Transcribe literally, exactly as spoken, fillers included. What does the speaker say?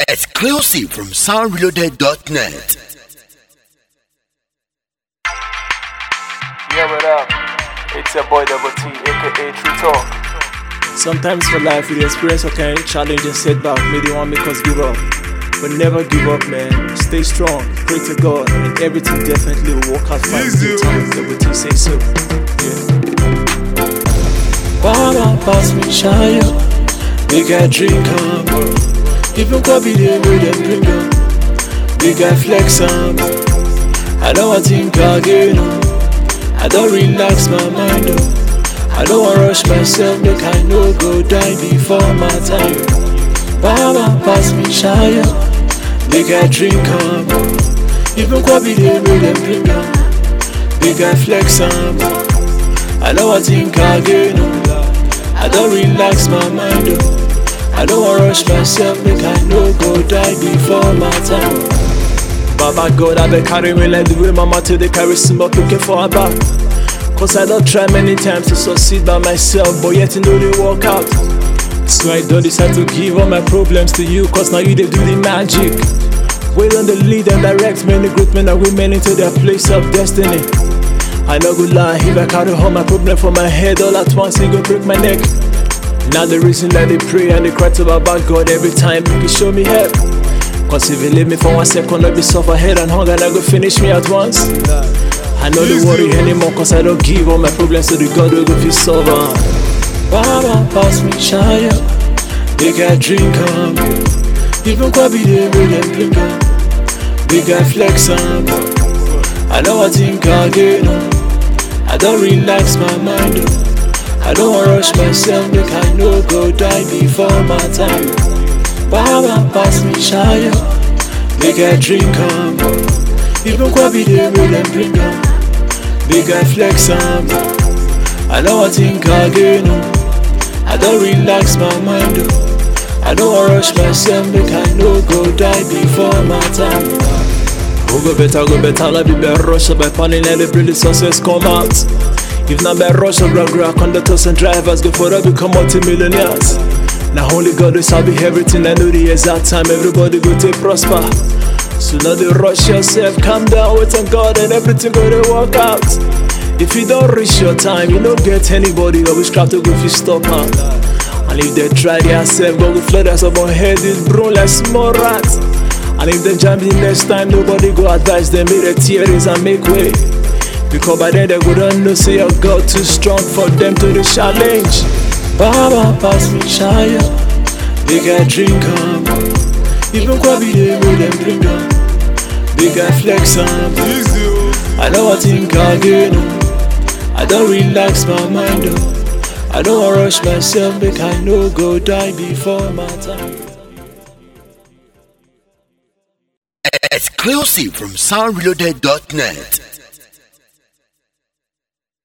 Exclusive from sound reloaded dot net. Yeah, what up? It's your boy Double T, aka True Talk. Sometimes for life, we experience a kind of challenge and setback, may they want make us give up. But never give up, man. Stay strong, pray to God, and everything definitely will work out fine in due time. Double T say so. Yeah. Baba pass me shy up, make I drink up. Even coffee they make them bring up, make I flex up. I don't want to think again, I don't relax my mind up. I don't want to rush myself, make I no go die before my time. Baba pass me shy up, make I drink up. Even coffee they make them bring up, make I flex up. I don't want to think again, I don't relax my mind up. I don't want to rush myself, make I no go die before my time. Baba God, I been carry me like the way mama till they carry Simba looking for her back. Cause I don't try many times to succeed by myself, but yet you know they work out. So I don't decide to give all my problems to you, cause now you they do the magic. Wait on the lead and direct many great men and women into their place of destiny. I no go lie, if I carry all my problem for my head all at once, it go break my neck. Now the reason that they pray and they cry to about God every time, make it show me help. Cause if you leave me for one second, I'll be suffer head and hunger and I go finish me at once. I know they worry anymore, cause I don't give all my problems to the God who go feel sober. Baba pass me shy up, make I drink up. Even coffee they make them drink up, make I flex up. I don't want to think again, I don't relax my mind up. I don't want to rush myself, make I no go die before my time. Baba pass me shy up, make I drink up. Even coffee they make them drink up, make I flex up. I don't want to think again, I don't relax my mind up. I don't want to rush myself, make I no go die before my time. Who go better, go better, like be better rush by planning and the brilliant success come out. If not by rush of regular conductors and drivers, go for that become multi-millionaires. Now only God is be everything, I know the exact time everybody go take prosper. So now they rush yourself, calm down, wait on God and everything go to work out. If you don't reach your time, you don't get anybody, always try to go if you stop out. And if they try themselves, go with flood us up on head, this brown like small rats. And if they jump in next time, nobody go advise them, make the tears and make way. Because by then they wouldn't know, say your God too strong for them to the challenge. Baba pass me shy up, make I drink up. Even coffee they make them drink up, make I flex up. I don't want to think again, I don't relax my mind up. I don't want to rush myself, make I no go die before my time. Exclusive from sound reloaded dot net.